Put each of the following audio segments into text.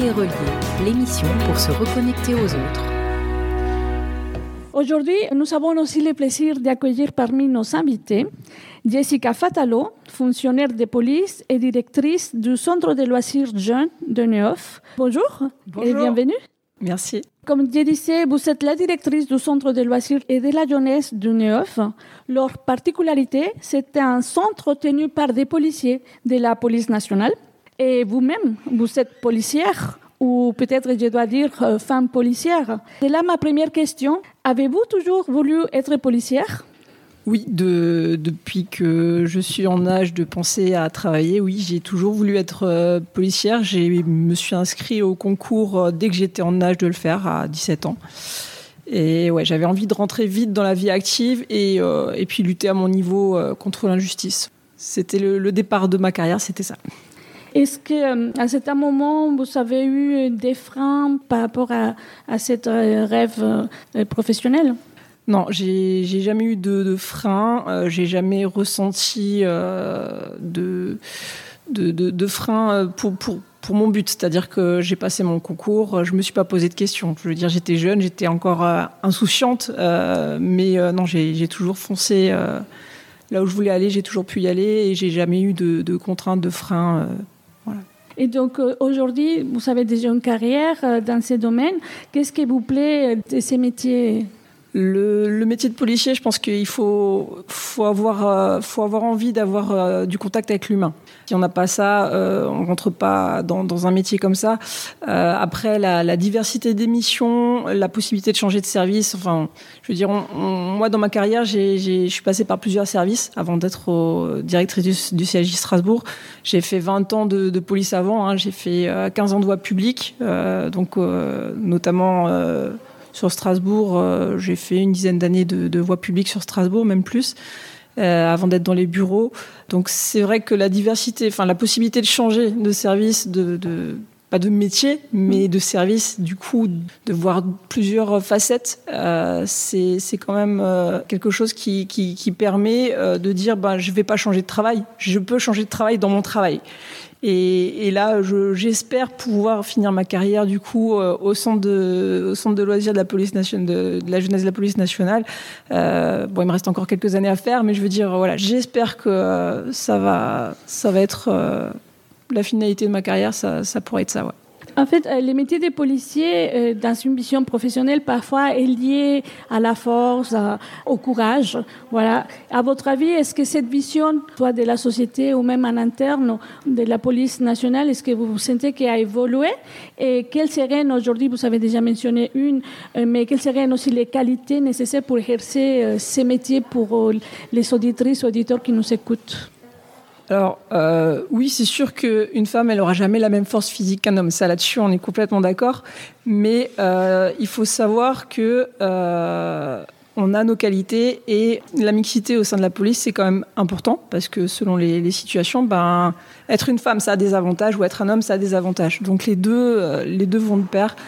Les Reliés, l'émission pour se reconnecter aux autres. Aujourd'hui, nous avons aussi le plaisir d'accueillir parmi nos invités Jessica Fatalo, fonctionnaire de police et directrice du Centre de loisirs jeunes de Neuf. Bonjour. Bonjour. Et bienvenue. Merci. Comme je disais, vous êtes la directrice du Centre de loisirs et de la jeunesse du Neuf. Leur particularité, c'est un centre tenu par des policiers de la police nationale. Et vous-même, vous êtes policière, ou peut-être je dois dire femme policière. C'est là ma première question. Avez-vous toujours voulu être policière ? Oui, depuis que je suis en âge de penser à travailler, oui, j'ai toujours voulu être policière. Je me suis inscrite au concours dès que j'étais en âge de le faire, à 17 ans. Et ouais, j'avais envie de rentrer vite dans la vie active et puis lutter à mon niveau contre l'injustice. C'était le départ de ma carrière, c'était ça. Est-ce qu'à certain moment, vous avez eu des freins par rapport à cette rêve professionnel ? Non, j'ai jamais eu de frein. J'ai jamais ressenti de frein pour mon but. C'est-à-dire que j'ai passé mon concours, je me suis pas posé de questions. Je veux dire, j'étais jeune, j'étais encore insouciante, mais non, j'ai toujours foncé là où je voulais aller. J'ai toujours pu y aller et j'ai jamais eu de contraintes, de frein. Voilà. Et donc aujourd'hui, vous avez déjà une carrière dans ces domaines. Qu'est-ce qui vous plaît de ces métiers ? Le métier de policier, je pense qu'il faut avoir envie d'avoir du contact avec l'humain. Si on n'a pas ça, on ne rentre pas dans un métier comme ça. Après, la diversité des missions, la possibilité de changer de service. Enfin, je veux dire, moi, dans ma carrière, je suis passée par plusieurs services avant d'être directrice du CLJ Strasbourg. J'ai fait 20 ans de police avant. Hein. J'ai fait 15 ans de voie publique, notamment... Sur Strasbourg, j'ai fait une dizaine d'années de voie publique sur Strasbourg, même plus, avant d'être dans les bureaux. Donc c'est vrai que la diversité, enfin la possibilité de changer de service, pas de métier, mais de service, du coup, de voir plusieurs facettes, c'est quand même quelque chose qui permet de dire je vais pas changer de travail, je peux changer de travail dans mon travail. Et là, j'espère pouvoir finir ma carrière du coup au centre de loisirs de la police nationale, de la jeunesse de la police nationale. Il me reste encore quelques années à faire, mais je veux dire, voilà, j'espère que ça va être la finalité de ma carrière. Ça pourrait être ça, ouais. En fait, le métier des policiers, dans une vision professionnelle, parfois est lié à la force, au courage. Voilà. À votre avis, est-ce que cette vision, soit de la société ou même en interne de la police nationale, est-ce que vous sentez qu'elle a évolué ? Et quelles seraient, aujourd'hui, vous avez déjà mentionné une, mais quelles seraient aussi les qualités nécessaires pour exercer ces métiers pour les auditrices, auditeurs qui nous écoutent ? Alors, oui, c'est sûr qu'une femme, elle n'aura jamais la même force physique qu'un homme. Ça, là-dessus, on est complètement d'accord. Mais il faut savoir que on a nos qualités et la mixité au sein de la police, c'est quand même important parce que selon les situations, être une femme, ça a des avantages ou être un homme, ça a des avantages. Donc, les deux vont de pair.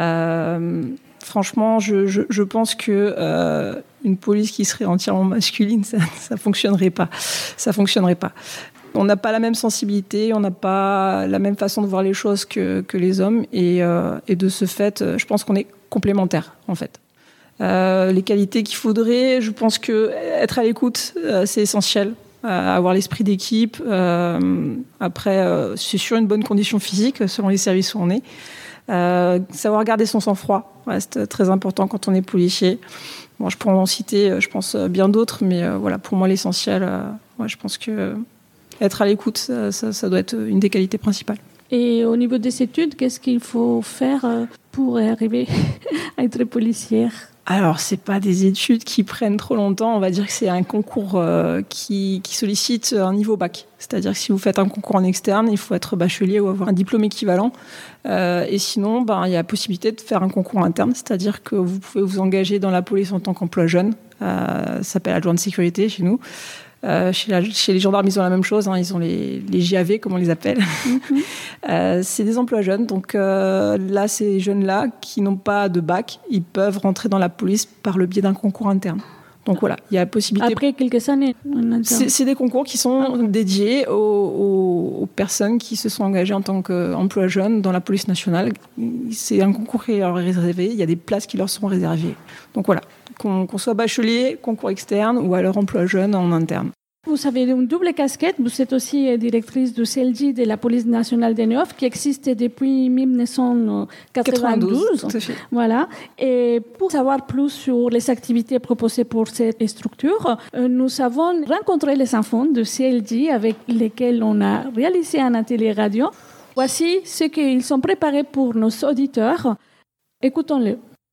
Franchement, je pense que une police qui serait entièrement masculine, ça fonctionnerait pas. Ça fonctionnerait pas. On n'a pas la même sensibilité, on n'a pas la même façon de voir les choses que les hommes, et de ce fait, je pense qu'on est complémentaires, en fait. Les qualités qu'il faudrait, je pense que être à l'écoute, c'est essentiel. Avoir l'esprit d'équipe. Après, c'est sûr, une bonne condition physique selon les services où on est. Savoir garder son sang-froid reste très important quand on est policier. Bon, je pourrais en citer, je pense, bien d'autres, mais voilà, pour moi, l'essentiel, je pense que être à l'écoute, ça doit être une des qualités principales. Et au niveau des études, qu'est-ce qu'il faut faire pour arriver à être policière ? Alors, c'est pas des études qui prennent trop longtemps. On va dire que c'est un concours qui sollicite un niveau bac. C'est-à-dire que si vous faites un concours en externe, il faut être bachelier ou avoir un diplôme équivalent. Et sinon, il y a la possibilité de faire un concours interne. C'est-à-dire que vous pouvez vous engager dans la police en tant qu'emploi jeune. Ça s'appelle adjoint de sécurité chez nous. Chez les gendarmes, ils ont la même chose, ils ont les JAV, comme on les appelle. C'est des emplois jeunes. Donc là, ces jeunes-là qui n'ont pas de bac, ils peuvent rentrer dans la police par le biais d'un concours interne. Donc voilà, il y a possibilité. Après quelques années, c'est des concours qui sont dédiés aux personnes qui se sont engagées en tant qu'emploi jeune dans la police nationale. C'est un concours qui leur est réservé, il y a des places qui leur sont réservées. Donc voilà, qu'on soit bachelier, concours externe ou alors emploi jeune en interne. Vous avez une double casquette. Vous êtes aussi directrice du CLJ de la Police nationale des Neufs, qui existe depuis 1992. Tout à fait. Voilà. Et pour savoir plus sur les activités proposées pour cette structure, nous avons rencontré les enfants du CLJ avec lesquels on a réalisé un atelier radio. Voici ce qu'ils ont préparé pour nos auditeurs. Écoutons-le.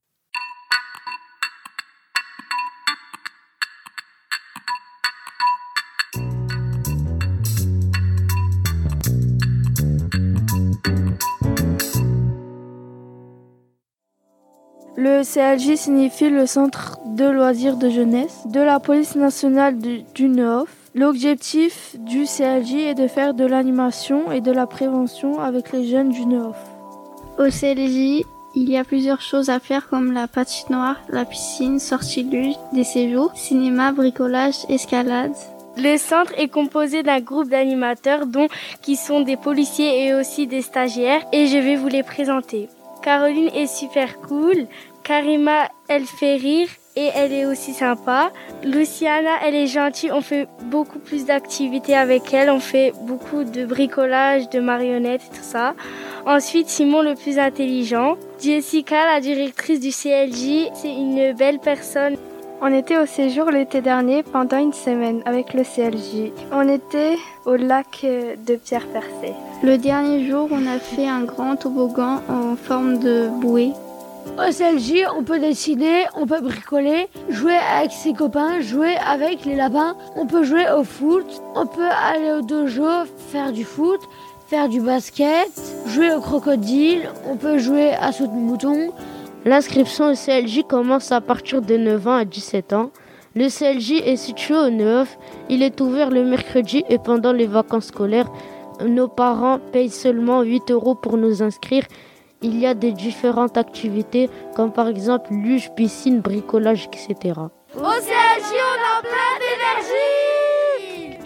Le CLJ signifie le Centre de loisirs de jeunesse de la Police nationale du Neuf. L'objectif du CLJ est de faire de l'animation et de la prévention avec les jeunes du Neuf. Au CLJ, il y a plusieurs choses à faire comme la patinoire, la piscine, sortie luge, des séjours, cinéma, bricolage, escalade. Le centre est composé d'un groupe d'animateurs qui sont des policiers et aussi des stagiaires et je vais vous les présenter. Caroline est super cool, Karima elle fait rire et elle est aussi sympa. Luciana elle est gentille, on fait beaucoup plus d'activités avec elle, on fait beaucoup de bricolage, de marionnettes et tout ça. Ensuite Simon le plus intelligent. Jessica la directrice du CLJ, c'est une belle personne. On était au séjour l'été dernier pendant une semaine avec le CLJ. On était au lac de Pierre-Percé. Le dernier jour, on a fait un grand toboggan en forme de bouée. Au CLJ, on peut dessiner, on peut bricoler, jouer avec ses copains, jouer avec les lapins. On peut jouer au foot, on peut aller au dojo, faire du foot, faire du basket, jouer au crocodile, on peut jouer à saut de mouton. L'inscription au CLJ commence à partir de 9 ans à 17 ans. Le CLJ est situé au Neuf. Il est ouvert le mercredi et pendant les vacances scolaires. Nos parents payent seulement 8 € pour nous inscrire. Il y a des différentes activités comme par exemple luge, piscine, bricolage, etc. Au CLJ, on a plein d'énergie!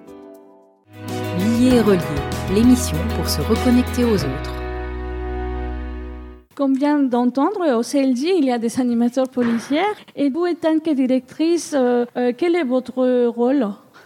Lié et relié, l'émission pour se reconnecter aux autres. Comme vient d'entendre, au CLJ, il y a des animateurs policiers. Et vous, en tant que directrice, quel est votre rôle ?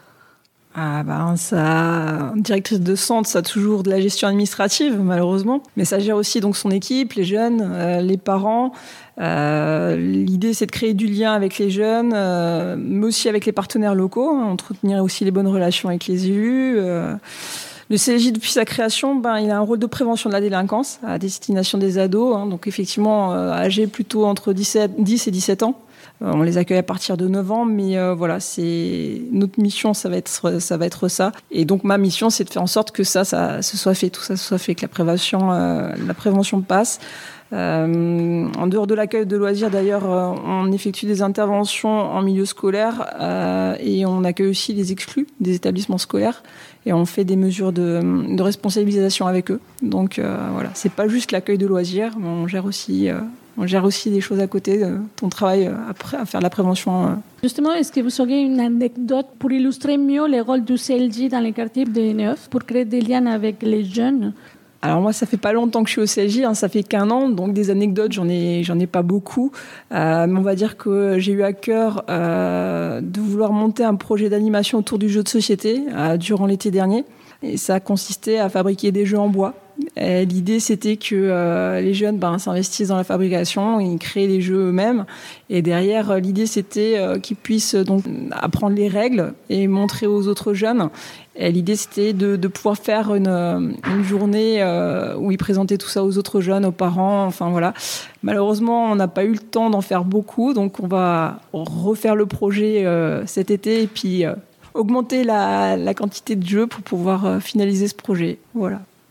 Directrice de centre, ça a toujours de la gestion administrative, malheureusement. Mais ça gère aussi donc son équipe, les jeunes, les parents. L'idée, c'est de créer du lien avec les jeunes, mais aussi avec les partenaires locaux, entretenir aussi les bonnes relations avec les élus. Le CLJ, depuis sa création, il a un rôle de prévention de la délinquance à destination des ados, donc effectivement âgés plutôt entre 10 et 17 ans. On les accueille à partir de 9 ans, mais voilà, c'est notre mission, ça va être ça. Et donc ma mission, c'est de faire en sorte que ça se soit fait, tout ça se soit fait, que la prévention passe. En dehors de l'accueil de loisirs, d'ailleurs, on effectue des interventions en milieu scolaire et on accueille aussi les exclus des établissements scolaires et on fait des mesures de responsabilisation avec eux. Donc voilà, c'est pas juste l'accueil de loisirs, mais on gère aussi des choses à côté. On travaille après à faire de la prévention. Justement, est-ce que vous auriez une anecdote pour illustrer mieux le rôle du CLJ dans les quartiers de Neuf pour créer des liens avec les jeunes ? Alors moi, ça fait pas longtemps que je suis au CLJ, ça fait qu'1 an, donc des anecdotes, j'en ai pas beaucoup. Mais on va dire que j'ai eu à cœur de vouloir monter un projet d'animation autour du jeu de société durant l'été dernier. Et ça consistait à fabriquer des jeux en bois. Et l'idée, c'était que les jeunes s'investissent dans la fabrication, ils créent les jeux eux-mêmes. Et derrière, l'idée, c'était qu'ils puissent donc apprendre les règles et montrer aux autres jeunes. Et l'idée, c'était de pouvoir faire une journée où ils présentaient tout ça aux autres jeunes, aux parents. Enfin voilà. Malheureusement, on n'a pas eu le temps d'en faire beaucoup, donc on va refaire le projet cet été et puis augmenter la quantité de jeux pour pouvoir finaliser ce projet. Voilà.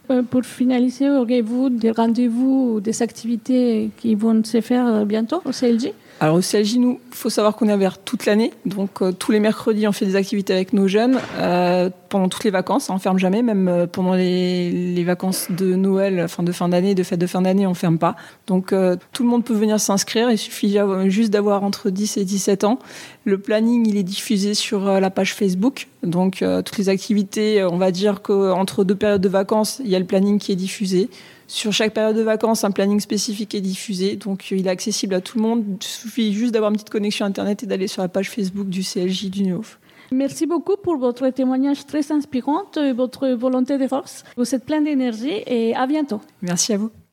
Pour finaliser, auriez-vous des rendez-vous ou des activités qui vont se faire bientôt au CLJ ? Alors au CLJ, nous, il faut savoir qu'on est ouvert toute l'année. Donc tous les mercredis, on fait des activités avec nos jeunes. Pendant toutes les vacances, on ne ferme jamais. Même pendant les vacances de Noël, enfin de fin d'année, de fête de fin d'année, on ne ferme pas. Donc tout le monde peut venir s'inscrire. Il suffit juste d'avoir entre 10 et 17 ans. Le planning, il est diffusé sur la page Facebook. Donc toutes les activités, on va dire qu'entre 2 périodes de vacances, il y a le planning qui est diffusé. Sur chaque période de vacances, un planning spécifique est diffusé, donc il est accessible à tout le monde. Il suffit juste d'avoir une petite connexion Internet et d'aller sur la page Facebook du CLJ du Neuhof. Merci beaucoup pour votre témoignage très inspirant et votre volonté de force. Vous êtes plein d'énergie et à bientôt. Merci à vous.